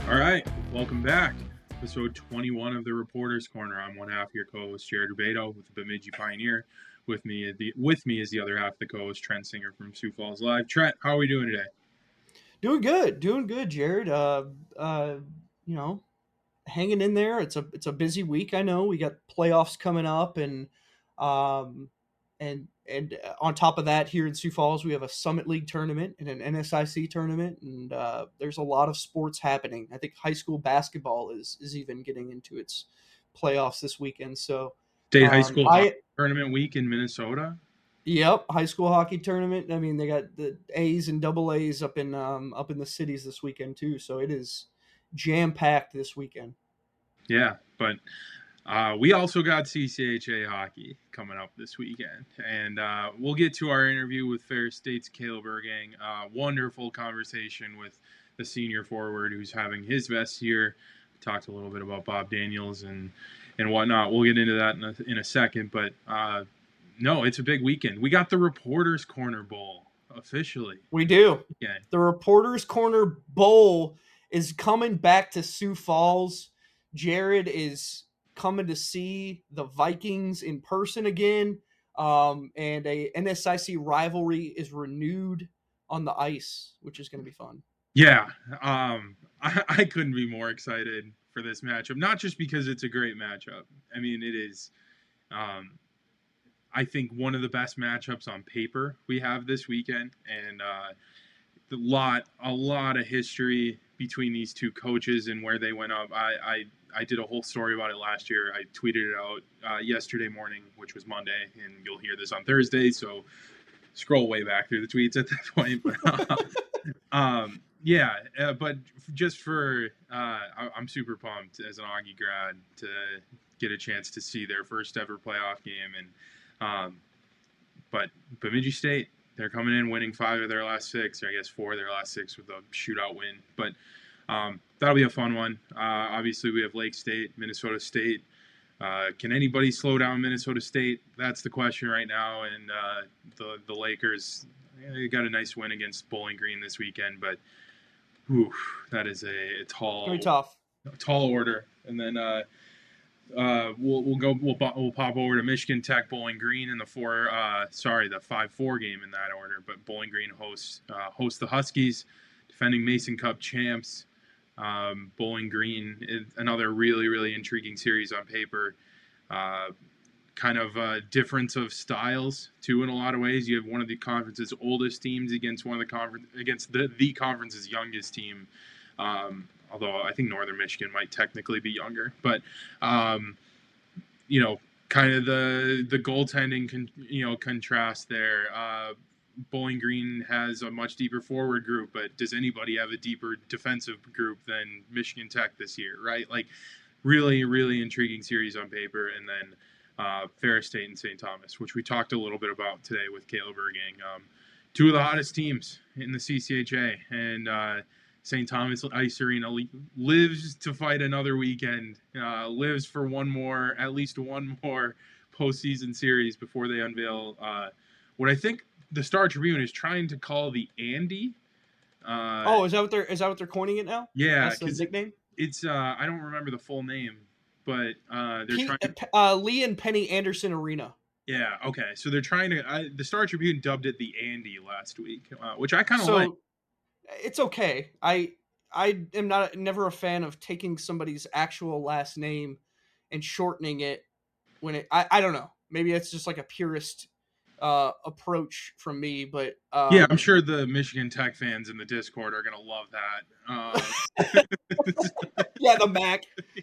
All right, welcome back. Episode 21 of the Reporters Corner. I'm one half of your co-host Jared Rubedo with the Bemidji Pioneer. With me is the other half of the co-host Trent Singer from Sioux Falls Live. Trent, how are we doing today? Doing good, Jared. You know, hanging in there. It's a busy week. I know we got playoffs coming up, um, and on top of that, here in Sioux Falls, we have a Summit League tournament and an NSIC tournament, and there's a lot of sports happening. I think high school basketball is even getting into its playoffs this weekend. So, State High School Hockey I Tournament week in Minnesota. Yep, high school hockey tournament. I mean, they got the A's and double A's up in the cities this weekend too. So it is jam packed this weekend. Yeah, but we also got CCHA hockey coming up this weekend, and we'll get to our interview with Ferris State's Caleb Ergang. Wonderful conversation with the senior forward who's having his best year. Talked a little bit about Bob Daniels and whatnot. We'll get into that in a second, but no, it's a big weekend. We got the Reporters Corner Bowl officially. We do. Yeah, The Reporters Corner Bowl is coming back to Sioux Falls. Jared is coming to see the Vikings in person again, and a NSIC rivalry is renewed on the ice, which is going to be fun. yeah. I couldn't be more excited for this matchup. Not just because it's a great matchup. I mean, it is. Um, I think one of the best matchups on paper we have this weekend, and a lot of history between these two coaches and where they went up. I did a whole story about it last year. I tweeted it out yesterday morning, which was Monday, and you'll hear this on Thursday. So scroll way back through the tweets at that point. But just for I'm super pumped as an Augie grad to get a chance to see their first ever playoff game, and but Bemidji State, they're coming in winning 5 of their last 6, or I guess 4 of their last 6 with a shootout win. But that'll be a fun one. Obviously, we have Lake State, Minnesota State. Can anybody slow down Minnesota State? That's the question right now. And the Lakers, they got a nice win against Bowling Green this weekend, but that is a Very tough. tall order. And then we'll pop over to Michigan Tech, Bowling Green in the 5-4 game in that order. But Bowling Green hosts the Huskies, defending Mason Cup champs. Bowling Green is another really, really intriguing series on paper. Kind of a difference of styles too in a lot of ways. You have one of the conference's oldest teams against the conference's youngest team. Although I think Northern Michigan might technically be younger, but kind of the goaltending contrast there. Bowling Green has a much deeper forward group, but does anybody have a deeper defensive group than Michigan Tech this year, right? Like, really, really intriguing series on paper. And then Ferris State and St. Thomas, which we talked a little bit about today with Caleb Ergang. Two of the hottest teams in the CCHA, and St. Thomas Ice Arena lives to fight another weekend, lives for at least one more postseason series before they unveil what I think the Star Tribune is trying to call the Andy. Is that what they're coining it now? Yeah, That's the nickname. It's I don't remember the full name, but they're Lee and Penny Anderson Arena. Yeah, okay. So they're trying to. The Star Tribune dubbed it the Andy last week, which I kind of like. It's okay. I am never a fan of taking somebody's actual last name and shortening it I don't know. Maybe it's just like a purist approach from me, but yeah, I'm sure the Michigan Tech fans in the Discord are gonna love that. Yeah, the Mac.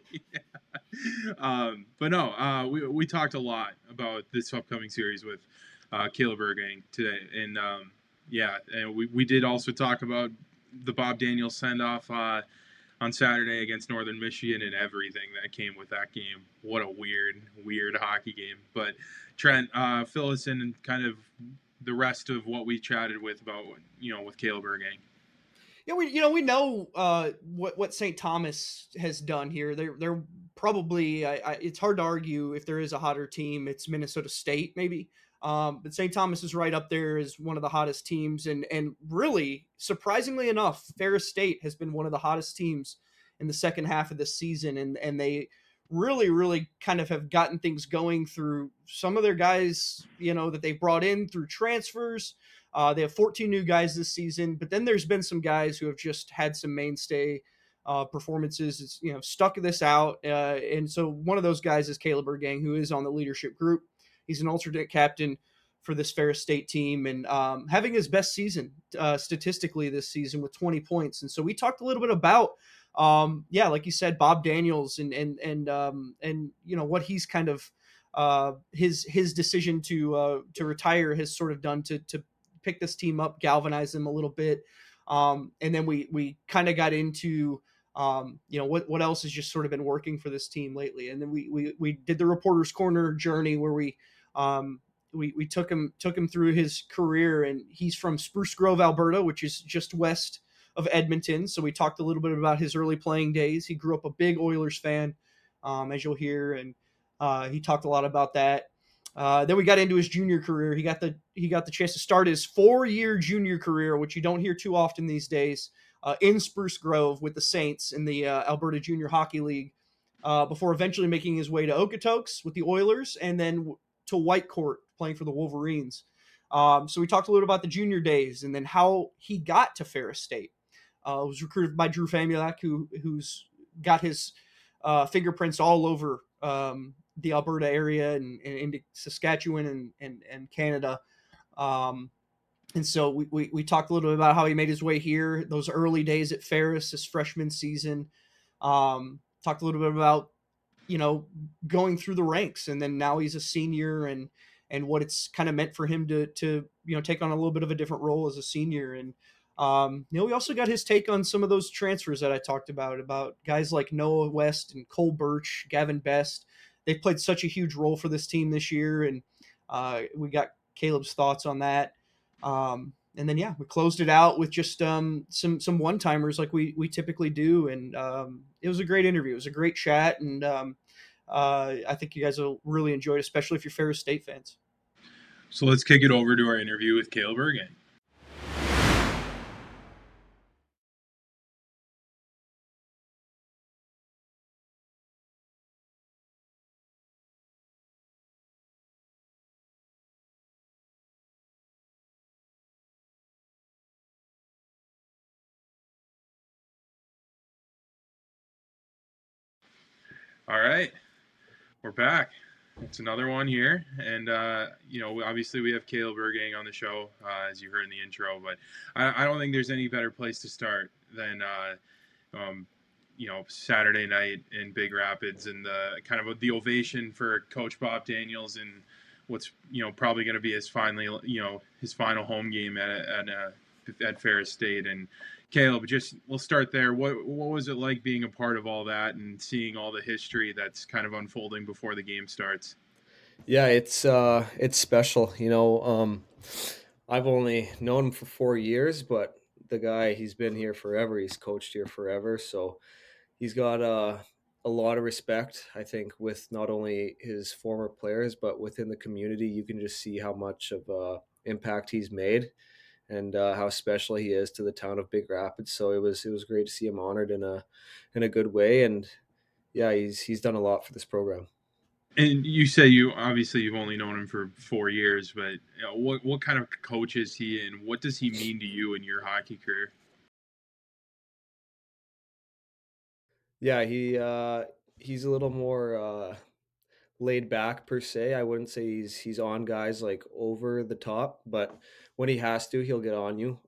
Yeah. But no, we talked a lot about this upcoming series with Caleb Ergang today, and and we did also talk about the Bob Daniels send off on Saturday against Northern Michigan and everything that came with that game. What a weird hockey game. But Trent, fill us in and kind of the rest of what we chatted with about with Caleb Ergang. Yeah, we know what St. Thomas has done here. They're probably it's hard to argue if there is a hotter team. It's Minnesota State maybe. But St. Thomas is right up there as one of the hottest teams, and really surprisingly enough, Ferris State has been one of the hottest teams in the second half of the season, and they really kind of have gotten things going through some of their guys, that they've brought in through transfers. They have 14 new guys this season, but then there's been some guys who have just had some mainstay performances. It's, stuck this out, and so one of those guys is Caleb Ergang, who is on the leadership group. He's an alternate captain for this Ferris State team, and having his best season statistically this season with 20 points. And so we talked a little bit about, like you said, Bob Daniels and what he's kind of his decision to retire has sort of done to pick this team up, galvanize them a little bit. And then we kind of got into what else has just sort of been working for this team lately. And then we did the Reporter's Corner journey where we took him through his career, and he's from Spruce Grove, Alberta, which is just west of Edmonton. So we talked a little bit about his early playing days. He grew up a big Oilers fan, as you'll hear, and he talked a lot about that. Then we got into his junior career. He got the chance to start his 4-year junior career, which you don't hear too often these days, in Spruce Grove with the Saints in the Alberta Junior Hockey League, before eventually making his way to Okotoks with the Oilers, and then to Whitecourt playing for the Wolverines. So we talked a little about the junior days and then how he got to Ferris State. Was recruited by Drew Famulak, who's got his fingerprints all over the Alberta area and into Saskatchewan and Canada. And so we talked a little bit about how he made his way here, those early days at Ferris, his freshman season. Talked a little bit about, going through the ranks, and then now he's a senior and what it's kind of meant for him to take on a little bit of a different role as a senior. And, we also got his take on some of those transfers that I talked about guys like Noah West and Cole Birch, Gavin Best. They've played such a huge role for this team this year. And we got Caleb's thoughts on that. And then, we closed it out with just some one-timers like we typically do. And it was a great interview. It was a great chat. And I think you guys will really enjoy it, especially if you're Ferris State fans. So let's kick it over to our interview with Caleb Ergang. All right, we're back. It's another one here, and obviously we have Caleb Ergang on the show, as you heard in the intro. But I don't think there's any better place to start than Saturday night in Big Rapids and the kind of the ovation for Coach Bob Daniels and what's probably going to be his final home game at Ferris State. And Caleb, we'll start there. What was it like being a part of all that and seeing all the history that's kind of unfolding before the game starts? Yeah, it's special. I've only known him for 4 years, but the guy, he's been here forever. He's coached here forever, so he's got a lot of respect, I think, with not only his former players, but within the community. You can just see how much of impact he's made and how special he is to the town of Big Rapids. So it was great to see him honored in a good way. And yeah, he's done a lot for this program. And you say you've only known him for 4 years, but what kind of coach is he, and what does he mean to you in your hockey career? Yeah, he's a little more laid back per se. I wouldn't say he's on guys like over the top, but when he has to, he'll get on you.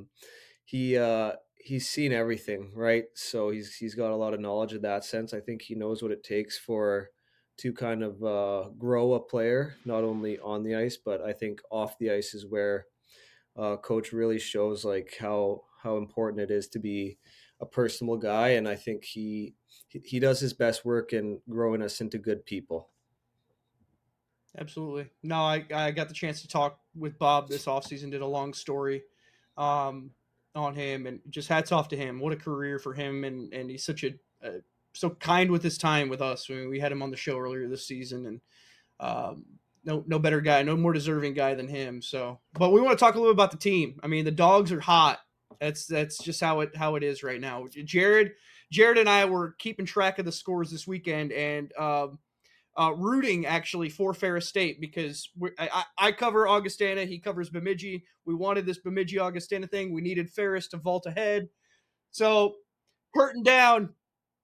He's seen everything, right? So he's got a lot of knowledge in that sense. I think he knows what it takes to kind of grow a player, not only on the ice, but I think off the ice is where coach really shows like how important it is to be a personable guy. And I think he does his best work in growing us into good people. Absolutely. No, I got the chance to talk with Bob this offseason, did a long story on him, and just hats off to him. What a career for him. And he's such so kind with his time with us. I mean, we had him on the show earlier this season, and no better guy, no more deserving guy than him. So, but we want to talk a little bit about the team. I mean, the Dogs are hot That's just how it is right now. Jared and I were keeping track of the scores this weekend, and rooting actually for Ferris State because I cover Augustana, he covers Bemidji. We wanted this Bemidji Augustana thing. We needed Ferris to vault ahead. So hurting down.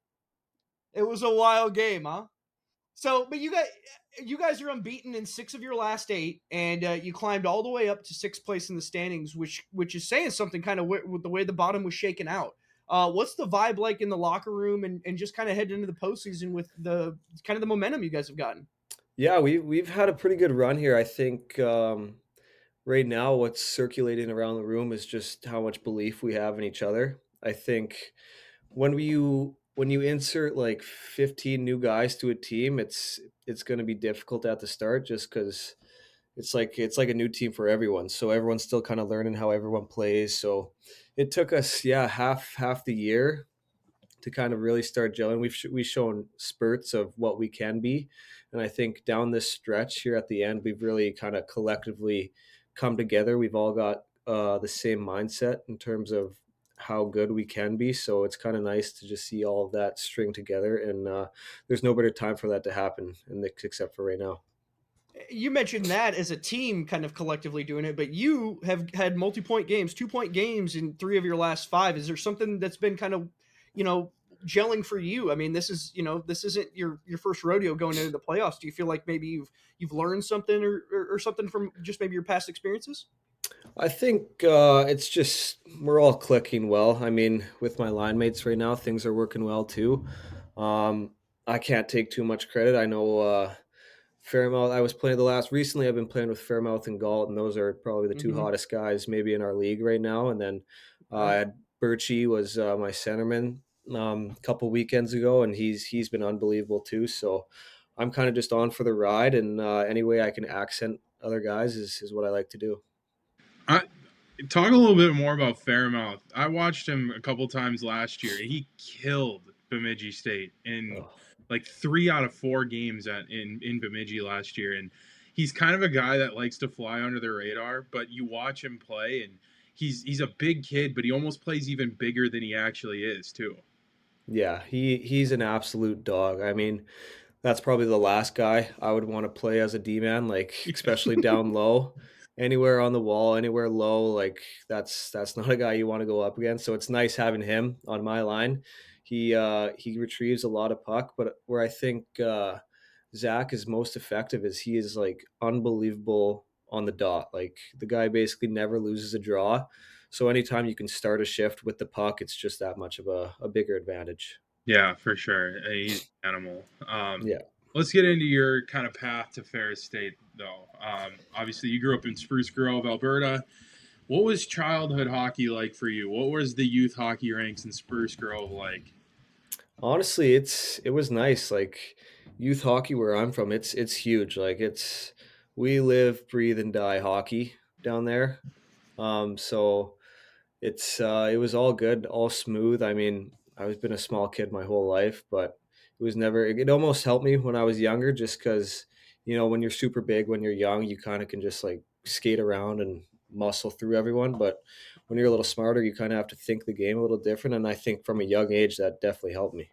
It was a wild game, huh? So, but you guys are unbeaten in 6 of your last 8, and you climbed all the way up to 6th place in the standings, which is saying something kind of with the way the bottom was shaken out. What's the vibe like in the locker room, and just kind of heading into the postseason with the kind of the momentum you guys have gotten? Yeah, we've had a pretty good run here. I think right now what's circulating around the room is just how much belief we have in each other. I think when you insert like 15 new guys to a team, it's going to be difficult at the start just because it's like a new team for everyone. So everyone's still kind of learning how everyone plays. So it took us, yeah, half the year to kind of really start gelling. We've shown spurts of what we can be, and I think down this stretch here at the end, we've really kind of collectively come together. We've all got the same mindset in terms of how good we can be. So it's kind of nice to just see all of that string together, and there's no better time for that to happen, except for right now. You mentioned that as a team kind of collectively doing it, but you have had multi-point games, 2-point games in 3 of your last 5. Is there something that's been kind of, you know, gelling for you? I mean, this isn't your first rodeo going into the playoffs. Do you feel like maybe you've learned something or something from just maybe your past experiences? I think it's just we're all clicking well. I mean, with my line mates right now, things are working well too. Um, I can't take too much credit. I know Fairmouth. I was playing the last recently. I've been playing with Fairmouth and Galt, and those are probably the two Mm-hmm. hottest guys maybe in our league right now. And then I Okay. had Birchie was my centerman a couple weekends ago, and he's been unbelievable too. So I'm kind of just on for the ride, and any way I can accent other guys is what I like to do. I talk a little bit more about Fairmouth. I watched him a couple times last year. He killed Bemidji State in Oh, like 3 out of 4 games in Bemidji last year, and he's kind of a guy that likes to fly under the radar. But you watch him play, and he's a big kid, but he almost plays even bigger than he actually is too. yeah, he's an absolute dog. I mean, that's probably the last guy I would want to play as a D man, like especially down low, anywhere on the wall, anywhere low. Like that's not a guy you want to go up against. So it's nice having him on my line. He retrieves a lot of puck, but where I think Zach is most effective is he is like unbelievable on the dot. Like the guy basically never loses a draw. So anytime you can start a shift with the puck, it's just that much of a bigger advantage. Yeah, for sure. He's an animal. Yeah. Let's get into your kind of path to Ferris State, though. Obviously, you grew up in Spruce Grove, Alberta. What was childhood hockey like for you? What was the youth hockey ranks in Spruce Grove like? Honestly, it was nice. Like youth hockey where I'm from, it's huge. Like it's we live, breathe, and die hockey down there. So it was all good, all smooth. I mean, I've been a small kid my whole life, but it was never. It almost helped me when I was younger, just because when you're super big when you're young, you kind of can just like skate around and muscle through everyone. But when you're a little smarter, you kind of have to think the game a little different. And I think from a young age, that definitely helped me.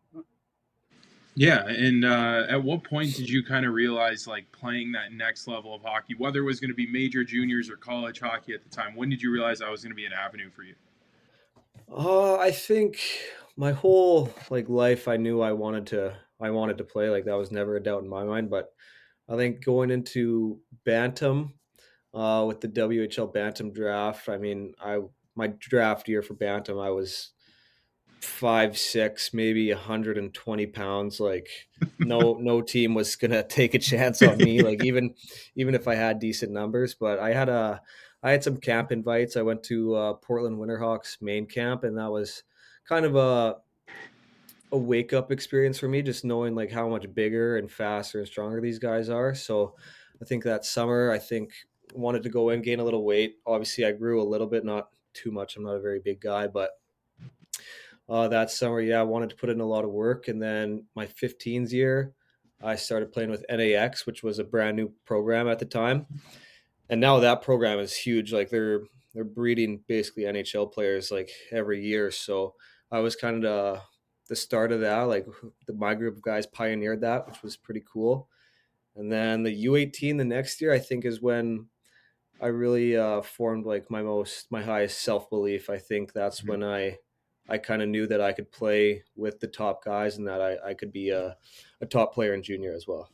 Yeah, and at what point did you kind of realize like playing that next level of hockey, whether it was going to be major, juniors, or college hockey at the time? When did you realize that was going to be an avenue for you? I think my whole like life, I knew I wanted to play. Like that was never a doubt in my mind. But I think going into bantam, with the WHL bantam draft, I mean, I my draft year for bantam, I was 5'6", maybe 120 pounds. Like no team was gonna take a chance on me. Like even if I had decent numbers, but I had some camp invites. I went to Portland Winterhawks main camp, and that was kind of a wake up experience for me, just knowing like how much bigger and faster and stronger these guys are. So I think that summer, wanted to go in, gain a little weight. Obviously, I grew a little bit, not too much. I'm not a very big guy, but that summer, yeah, I wanted to put in a lot of work. And then my 15s year, I started playing with NAX, which was a brand new program at the time. And now that program is huge. Like they're breeding basically NHL players like every year. So I was kind of the start of that. Like my group of guys pioneered that, which was pretty cool. And then the U18 the next year, I think, is when I really formed like my highest self belief. I think that's when I kind of knew that I could play with the top guys and that I could be a top player in junior as well.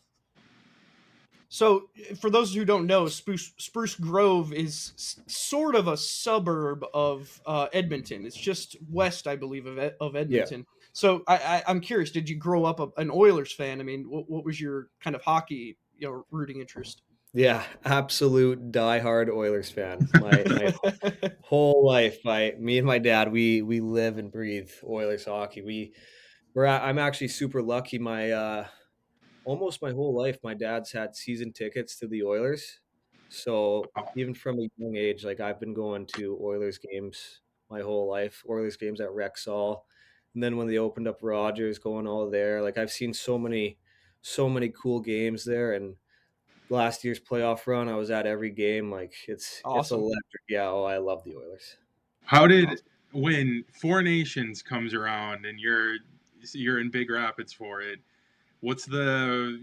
So, for those who don't know, Spruce Grove is sort of a suburb of Edmonton. It's just west, I believe, of Edmonton. Yeah. So, I'm curious. Did you grow up an Oilers fan? I mean, what was your kind of hockey, rooting interest? Yeah, absolute diehard Oilers fan. My whole life, me and my dad, we live and breathe Oilers hockey. I'm actually super lucky. Almost my whole life, my dad's had season tickets to the Oilers. So even from a young age, like I've been going to Oilers games my whole life, Oilers games at Rexall. And then when they opened up Rogers, going all there, like I've seen so many cool games there. And last year's playoff run, I was at every game. Like it's electric. Yeah. Oh, I love the Oilers. How did, when Four Nations comes around and you're in Big Rapids for it, what's the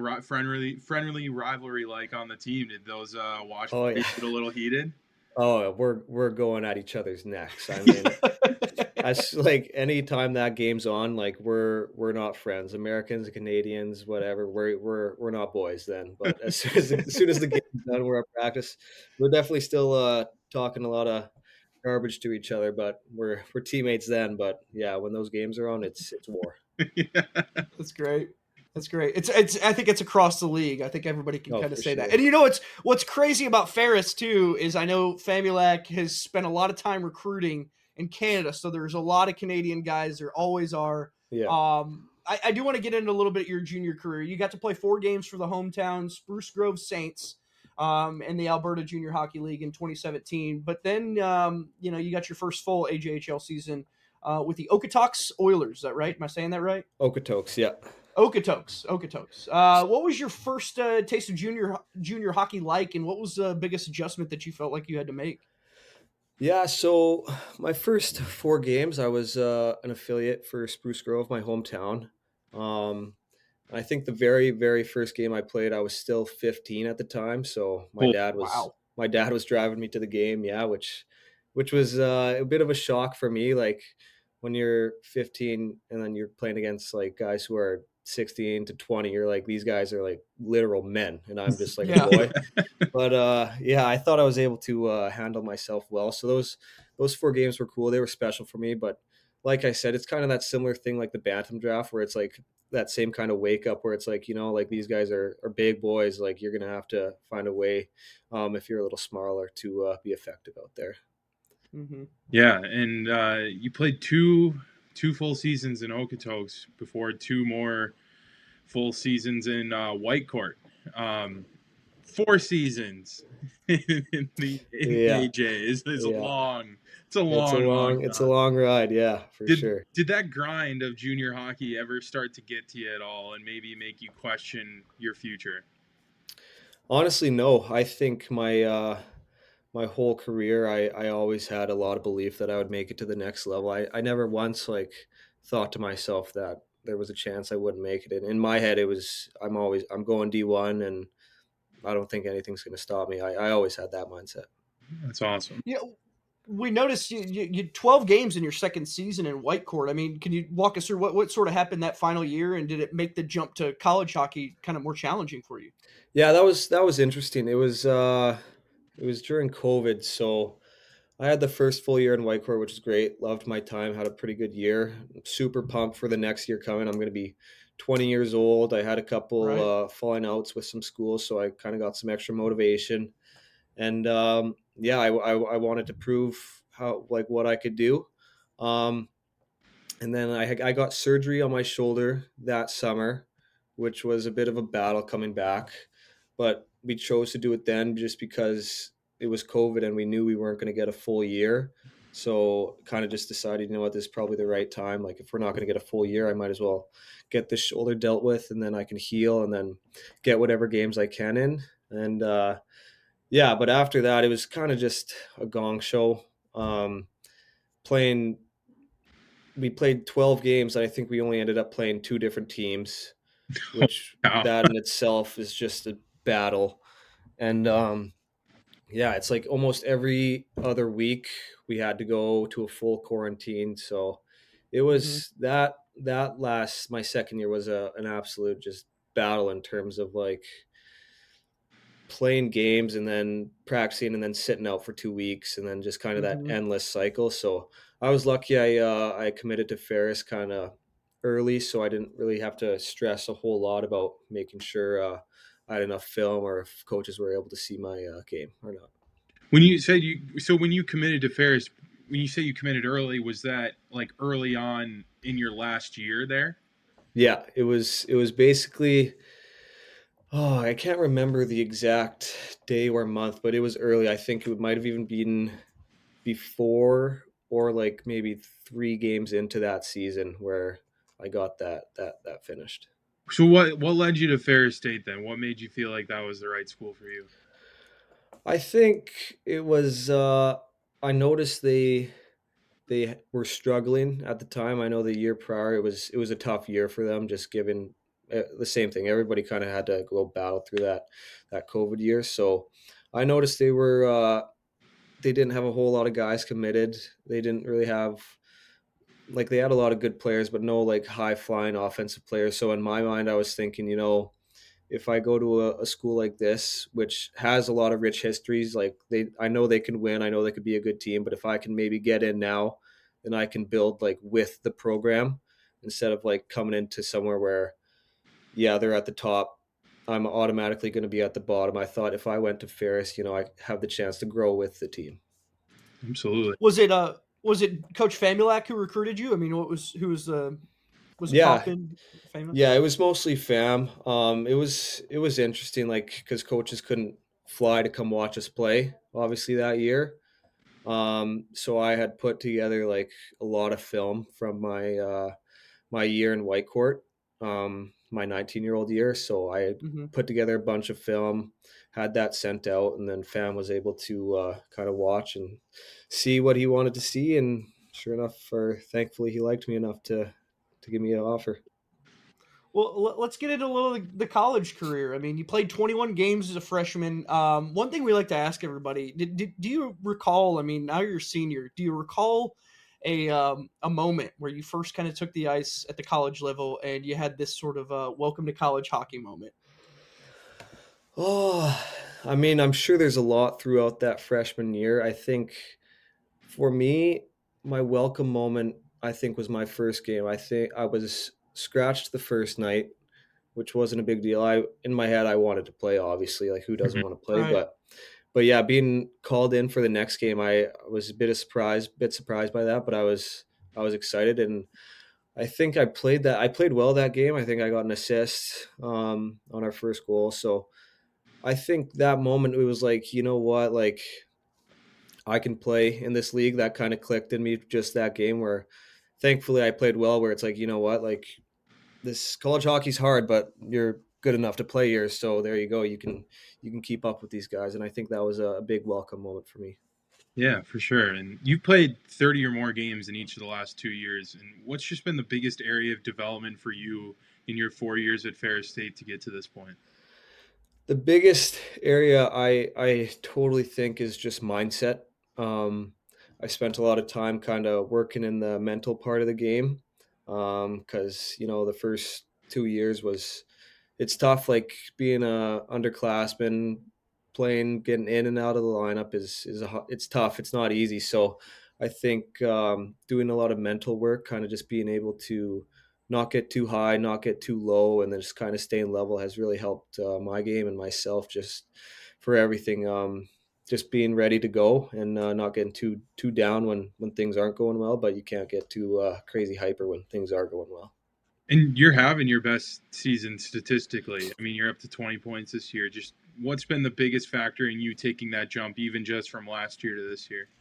friendly rivalry like on the team? Did those watch parties get a little heated? Oh, we're going at each other's necks. I mean, that's like anytime that game's on, like we're not friends. Americans and Canadians, whatever. We're not boys then. But as soon as the game's done, we're at practice. We're definitely still talking a lot of garbage to each other, but we're teammates then. But yeah, when those games are on, it's war. Yeah. That's great. That's great. It's I think it's across the league. I think everybody can kind of say that. And you know what's crazy about Ferris too is I know Famulak has spent a lot of time recruiting in Canada, so there's a lot of Canadian guys. There always are. Yeah. I do want to get into a little bit of your junior career. You got to play 4 games for the hometown Spruce Grove Saints in the Alberta Junior Hockey League in 2017. But then you got your first full AJHL season with the Okotoks Oilers. Is that right? Am I saying that right? Okotoks, yeah. Okotoks. What was your first taste of junior hockey like, and what was the biggest adjustment that you felt like you had to make? Yeah, so my first 4 games, I was an affiliate for Spruce Grove, my hometown. I think the very, very first game I played, I was still 15 at the time. So my dad was driving me to the game. Yeah, which was a bit of a shock for me. Like when you're 15 and then you're playing against like guys who are 16 to 20, you're like, these guys are like literal men, and I'm just like a boy. But I thought I was able to handle myself well. So those 4 games were cool. They were special for me. But like I said, it's kind of that similar thing like the Bantam draft, where it's like that same kind of wake up where it's like, like these guys are big boys. Like you're going to have to find a way if you're a little smaller to be effective out there. Mm-hmm. Yeah. And you played two full seasons in Okotoks before 2 more full seasons in Whitecourt. 4 seasons in the AJ is long. It's a long ride. Yeah, sure. Did that grind of junior hockey ever start to get to you at all and maybe make you question your future? Honestly, no. I think my whole career, I always had a lot of belief that I would make it to the next level. I never once like thought to myself that there was a chance I wouldn't make it. And in my head, it was, I'm going D1 and I don't think anything's going to stop me. I always had that mindset. That's awesome. Yeah. We noticed you 12 games in your second season in Whitecourt. I mean, can you walk us through what sort of happened that final year, and did it make the jump to college hockey kind of more challenging for you? Yeah, that was interesting. It was during COVID, so I had the first full year in Whitecourt, which is great. Loved my time, had a pretty good year. I'm super pumped for the next year coming. I'm going to be 20 years old. I had a couple falling outs with some schools, so I kind of got some extra motivation. And I wanted to prove what I could do. And then I got surgery on my shoulder that summer, which was a bit of a battle coming back. But we chose to do it then just because it was COVID and we knew we weren't going to get a full year. So kind of just decided, this is probably the right time. Like if we're not going to get a full year, I might as well get this shoulder dealt with, and then I can heal and then get whatever games I can in. And yeah, but after that, it was kind of just a gong show. Um, playing, we played 12 games. And I think we only ended up playing two different teams, which Wow. that in itself is just a battle. And yeah, it's like almost every other week we had to go to a full quarantine. So it Hmm. was that last my second year was an absolute just battle in terms of like playing games and then practicing and then sitting out for 2 weeks and then just kind of that Hmm. endless cycle. So I was lucky I committed to Ferris kind of early, so I didn't really have to stress a whole lot about making sure I had enough film or if coaches were able to see my game or not. When you said when you committed to Ferris, when you say you committed early, was that like early on in your last year there? Yeah, it was basically, oh, I can't remember the exact day or month, but it was early. I think it might have even been before or like maybe 3 games into that season where I got that finished. So what led you to Ferris State then? What made you feel like that was the right school for you? I think it was I noticed they were struggling at the time. I know the year prior it was a tough year for them, just given the same thing. Everybody kind of had to go battle through that COVID year. So I noticed they didn't have a whole lot of guys committed. They didn't really have, like, they had a lot of good players, but no like high flying offensive players. So in my mind, I was thinking, if I go to a school like this, which has a lot of rich histories, like I know they can win, I know they could be a good team, but if I can maybe get in now, then I can build like with the program instead of like coming into somewhere where, yeah, they're at the top. I'm automatically going to be at the bottom. I thought if I went to Ferris, I have the chance to grow with the team. Absolutely. Was it Coach Famulak who recruited you? I mean, was it Yeah, Poppin Famulak? yeah, it was mostly fam. It was interesting, like because coaches couldn't fly to come watch us play, obviously that year. So I had put together like a lot of film from my year in Whitecourt, my 19-year-old year. So I had Hmm. put together a bunch of film, had that sent out, and then fam was able to kind of watch and see what he wanted to see. And sure enough, or thankfully, he liked me enough to give me an offer. Well, let's get into a little of the college career. I mean, you played 21 games as a freshman. One thing we like to ask everybody: do you recall? I mean, now you're a senior. Do you recall a moment where you first kind of took the ice at the college level and you had this sort of welcome to college hockey moment? Oh, I mean, I'm sure there's a lot throughout that freshman year. I think for me, my welcome moment, I think, was my first game. I think I was scratched the first night, which wasn't a big deal. In my head, I wanted to play, obviously, like who doesn't Mhm. want to play, Right. but yeah, being called in for the next game, I was bit surprised by that, but I was excited. And I think I played well that game. I think I got an assist on our first goal. So I think that moment it was like, you know what, like I can play in this league. That kind of clicked in me just that game where thankfully I played well, where it's like, you know what, like this college hockey's hard, but you're good enough to play here. So there you go. You can keep up with these guys. And I think that was a big welcome moment for me. Yeah, for sure. And you've played 30 or more games in each of the last 2 years. And what's just been the biggest area of development for you in your 4 years at Ferris State to get to this point? The biggest area I totally think is just mindset. Um, I spent a lot of time kind of working in the mental part of the game because the first 2 years was it's tough. Like being a underclassman, playing, getting in and out of the lineup it's tough. It's not easy. So I think doing a lot of mental work, kind of just being able to not get too high, not get too low, and then just kind of staying level has really helped my game and myself just for everything. Just being ready to go and not getting too down when things aren't going well, but you can't get too crazy hyper when things are going well. And you're having your best season statistically. I mean, you're up to 20 points this year. Just what's been the biggest factor in you taking that jump, even just from last year to this year?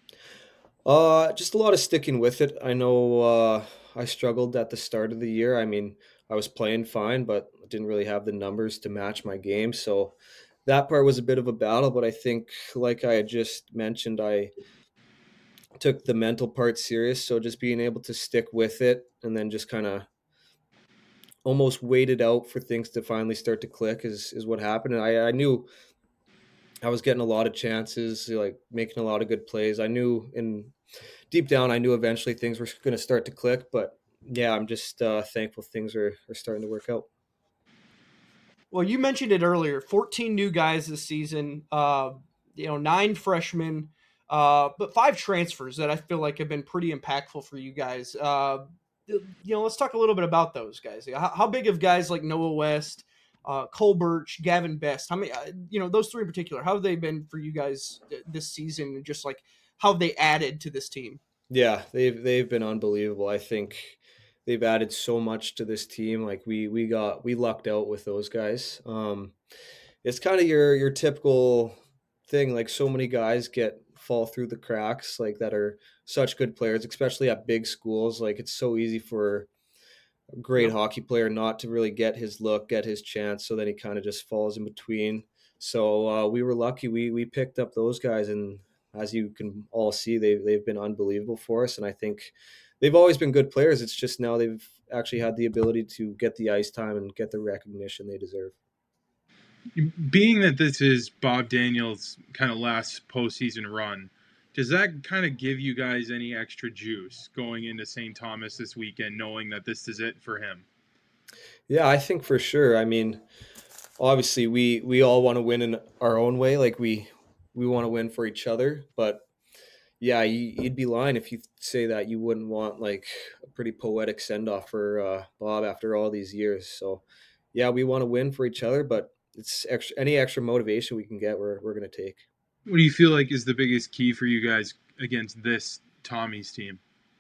Just a lot of sticking with it. I know I struggled at the start of the year. I mean, I was playing fine, but didn't really have the numbers to match my game. So that part was a bit of a battle, but I think, like I had just mentioned, I took the mental part serious. So just being able to stick with it and then just kind of almost waited out for things to finally start to click is what happened. And I knew I was getting a lot of chances, like making a lot of good plays. I knew in deep down, I knew eventually things were going to start to click. But yeah, I'm just thankful things are starting to work out. Well, you mentioned it earlier. 14 new guys this season. 9 freshmen, but 5 transfers that I feel like have been pretty impactful for you guys. Let's talk a little bit about those guys. How big of guys like Noah West, Cole Birch, Gavin Best? How many? Those 3 in particular. How have they been for you guys this season? And just like how have they added to this team? Yeah, they've been unbelievable. I think they've added so much to this team. Like we lucked out with those guys. It's kind of your typical thing. Like so many guys fall through the cracks, like that are such good players, especially at big schools. Like it's so easy for a great Yep. hockey player not to really get his look, get his chance. So then he kind of just falls in between. So we were lucky. We picked up those guys, and as you can all see, they've been unbelievable for us. And I think they've always been good players. It's just now they've actually had the ability to get the ice time and get the recognition they deserve. Being that this is Bob Daniels' kind of last postseason run, does that kind of give you guys any extra juice going into St. Thomas this weekend, knowing that this is it for him? Yeah, I think for sure. I mean, obviously we all want to win in our own way. Like we want to win for each other, but yeah, you'd be lying if you say that you wouldn't want like a pretty poetic send off for Bob after all these years. So yeah, we want to win for each other, but it's any extra motivation we can get, we're gonna take. What do you feel like is the biggest key for you guys against this Tommy's team?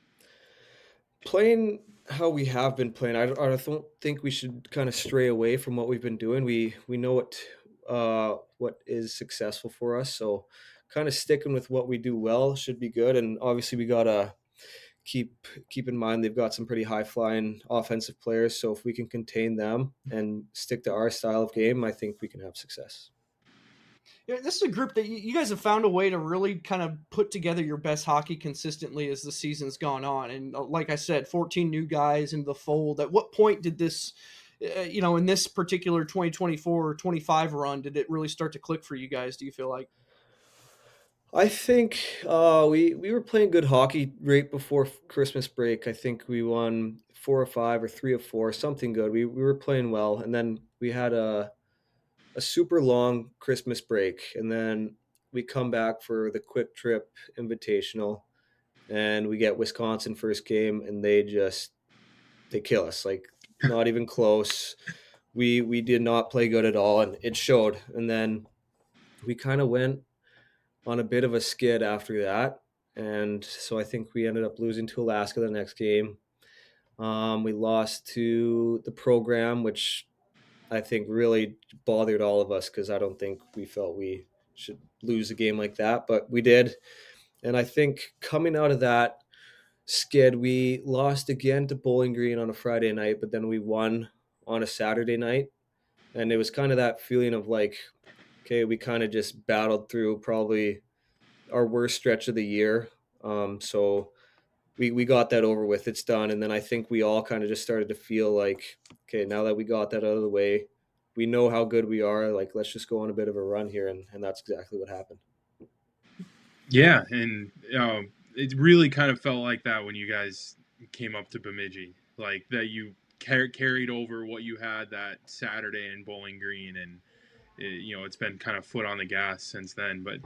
Playing how we have been playing, I don't think we should kind of stray away from what we've been doing. We know what is successful for us, so kind of sticking with what we do well should be good. And obviously, we gotta keep in mind they've got some pretty high flying offensive players. So if we can contain them and stick to our style of game, I think we can have success. This is a group that you guys have found a way to really kind of put together your best hockey consistently as the season's gone on. And like I said, 14 new guys into the fold. At what point did this, in this particular 2024 or 25 run, did it really start to click for you guys? Do you feel like? I think we were playing good hockey right before Christmas break. I think we won 4 or 5 or 3 or 4, something good. We were playing well, and then we had a super long Christmas break, and then we come back for the Quick Trip Invitational, and we get Wisconsin first game, and they kill us, like not even close. We did not play good at all, and it showed. And then we kind of went on a bit of a skid after that, and so I think we ended up losing to Alaska the next game. We lost to the program, which I think really bothered all of us because I don't think we felt we should lose a game like that, but we did. And I think coming out of that skid, we lost again to Bowling Green on a Friday night, but then we won on a Saturday night. And it was kind of that feeling of like, okay, we kind of just battled through probably our worst stretch of the year. So we got that over with. It's done. And then I think we all kind of just started to feel like, okay, now that we got that out of the way, we know how good we are. Like, let's just go on a bit of a run here. And that's exactly what happened. Yeah, and it really kind of felt like that when you guys came up to Bemidji, like that you carried over what you had that Saturday in Bowling Green, and it's been kind of foot on the gas since then. But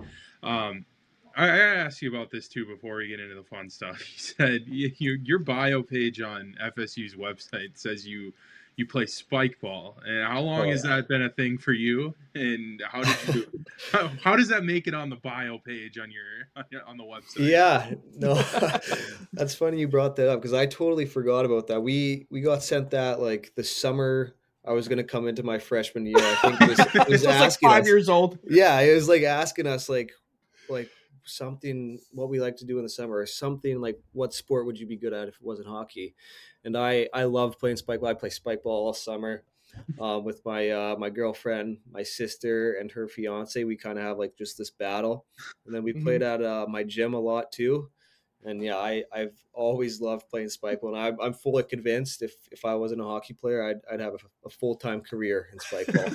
I asked you about this too before we get into the fun stuff. You said your bio page on FSU's website says you play spike ball, and how long has that been a thing for you? And how did you how does that make it on the bio page on the website? Yeah, no, that's funny you brought that up because I totally forgot about that. We got sent that like the summer I was gonna come into my freshman year. I think it was So it's like asking 5 us. years old. Yeah, it was like asking us like something what we like to do in the summer, or something like what sport would you be good at if it wasn't hockey. And I loved playing spike ball. I play spike ball all summer. with my girlfriend, my sister, and her fiance. We kind of have like just this battle, and then we played at my gym a lot too. And yeah, I've always loved playing spike ball, and I'm fully convinced if I wasn't a hockey player, I'd have a full-time career in spike ball.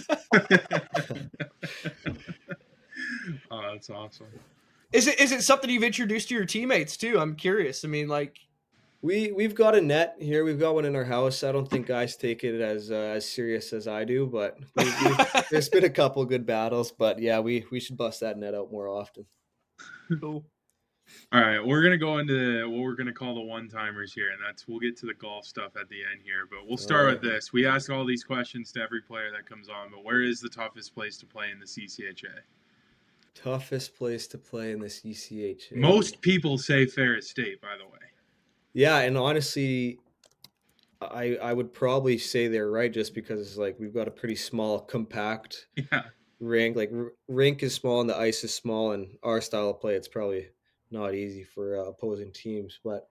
Oh, that's awesome. Is it something you've introduced to your teammates too? I'm curious. I mean, like, We've got a net here. We've got one in our house. I don't think guys take it as serious as I do, but there's been a couple good battles. But yeah, we should bust that net out more often. cool. All right, we're gonna go into what we're gonna call the one-timers here, and we'll get to the golf stuff at the end here. But we'll start with this. We ask all these questions to every player that comes on, but where is the toughest place to play in the CCHA? Toughest place to play in the CCHA. Most people say Ferris State, by the way. Yeah, and honestly, I would probably say they're right just because like we've got a pretty small, compact rink. Like rink is small and the ice is small, and our style of play, it's probably not easy for opposing teams. But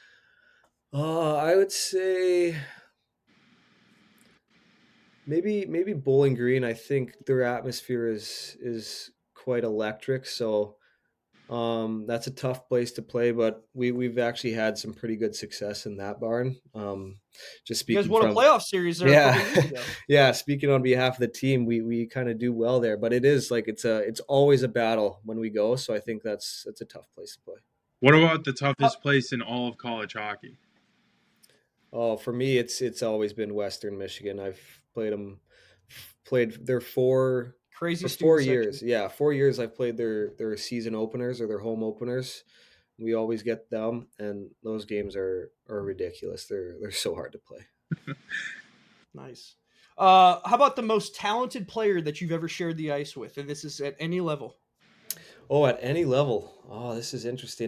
I would say maybe Bowling Green. I think their atmosphere is quite electric, so that's a tough place to play. But we've actually had some pretty good success in that barn. Just speaking, you guys won a playoff series there. Yeah, a couple years ago. yeah. Speaking on behalf of the team, we kind of do well there, but it is like it's always a battle when we go. So I think that's a tough place to play. What about the toughest place in all of college hockey? Oh, for me, it's always been Western Michigan. I've played their 4 years. Section. Yeah, 4 years. I've played their season openers or their home openers. We always get them, and those games are ridiculous. They're so hard to play. Nice. How about the most talented player that you've ever shared the ice with? And this is at any level. Oh, at any level. Oh, this is interesting.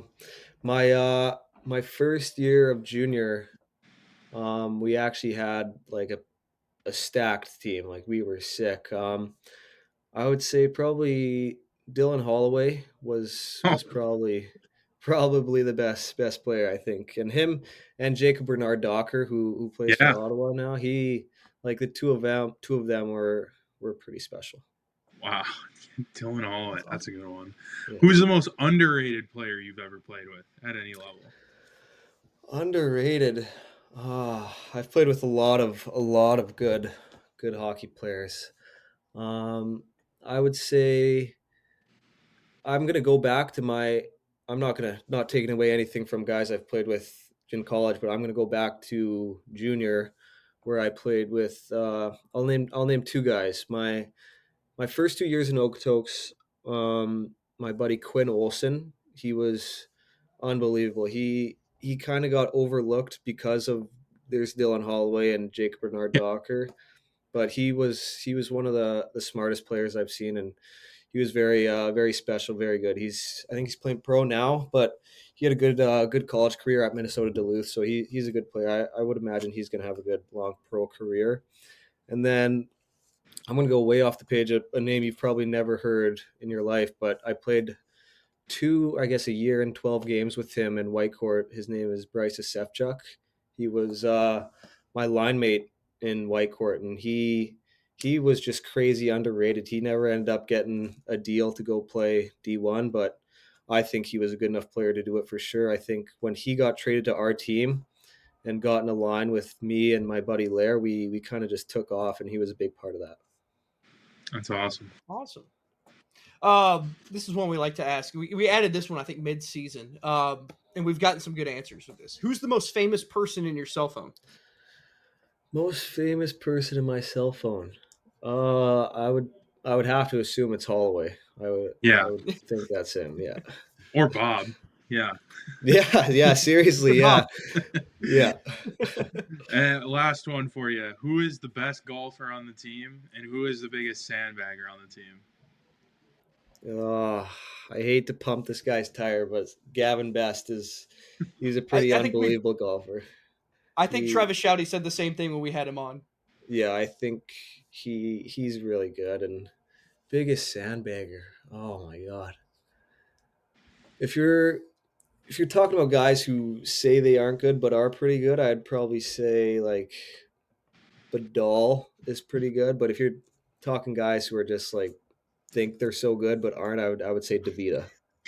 My first year of junior, we actually had like a stacked team. Like we were sick. I would say probably Dylan Holloway was probably the best player, I think. And him and Jacob Bernard Docker, who plays for Ottawa now, he like the two of them were pretty special. Wow. Dylan Holloway, that's a good one. Yeah. Who's the most underrated player you've ever played with at any level? Underrated. I've played with a lot of good hockey players. I would say I'm gonna go back to I'm not taking away anything from guys I've played with in college, but I'm gonna go back to junior where I played with I'll name 2 guys. My first 2 years in Okotoks, my buddy Quinn Olson, he was unbelievable. He kind of got overlooked because of there's Dylan Holloway and Jacob Bernard Docker, but he was one of the smartest players I've seen, and he was very special, very good. I think he's playing pro now, but he had a good college career at Minnesota Duluth, so he's a good player. I would imagine he's going to have a good long pro career. And then I'm going to go way off the page, a name you've probably never heard in your life, but I played a year and 12 games with him in Whitecourt. His name is Bryce Asefchuk. He was my line mate in Whitecourt, and he was just crazy underrated. He never ended up getting a deal to go play D1, but I think he was a good enough player to do it for sure. I think when he got traded to our team and got in a line with me and my buddy Lair, we kind of just took off, and he was a big part of that. That's awesome. Awesome. This is one we like to ask. We added this one, I think, mid-season, and we've gotten some good answers with this. Who's the most famous person in your cell phone? Most famous person in my cell phone? I would have to assume it's Holloway. I would think that's him. Yeah. Or Bob. Yeah. Yeah. Seriously. Yeah. Yeah. And last one for you. Who is the best golfer on the team, and who is the biggest sandbagger on the team? I hate to pump this guy's tire, but Gavin Best he's a pretty unbelievable golfer. I think Travis Shouty said the same thing when we had him on. Yeah, I think he's really good. And biggest sandbagger. Oh my God. If you're talking about guys who say they aren't good but are pretty good, I'd probably say like Badal is pretty good, but if you're talking guys who are just like think they're so good but aren't, I would say DeVita.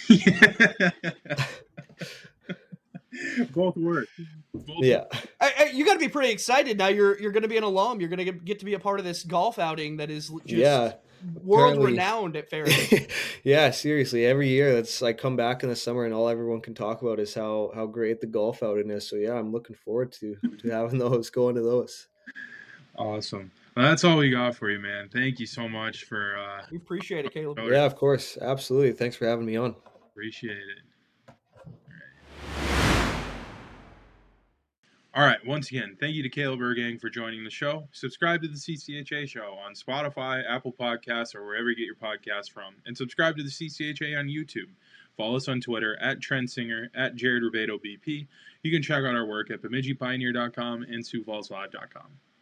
Both work. Both Yeah. You got to be pretty excited now. You're going to be an alum. You're going to get to be a part of this golf outing that is just Yeah. world Apparently- renowned at Faraday. Yeah, seriously. Every year I come back in the summer and all everyone can talk about is how great the golf outing is. So yeah, I'm looking forward to having going to those. Awesome. Well, that's all we got for you, man. Thank you so much for We appreciate it, Caleb. Oh, Yeah, of course. Absolutely. Thanks for having me on. appreciate it. All right. Once again, thank you to Caleb Ergang for joining the show. Subscribe to the CCHA show on Spotify, Apple Podcasts, or wherever you get your podcasts from. And subscribe to the CCHA on YouTube. Follow us on Twitter at Trendsinger, at Jared Rubedo BP. You can check out our work at BemidjiPioneer.com and SiouxFallsLive.com.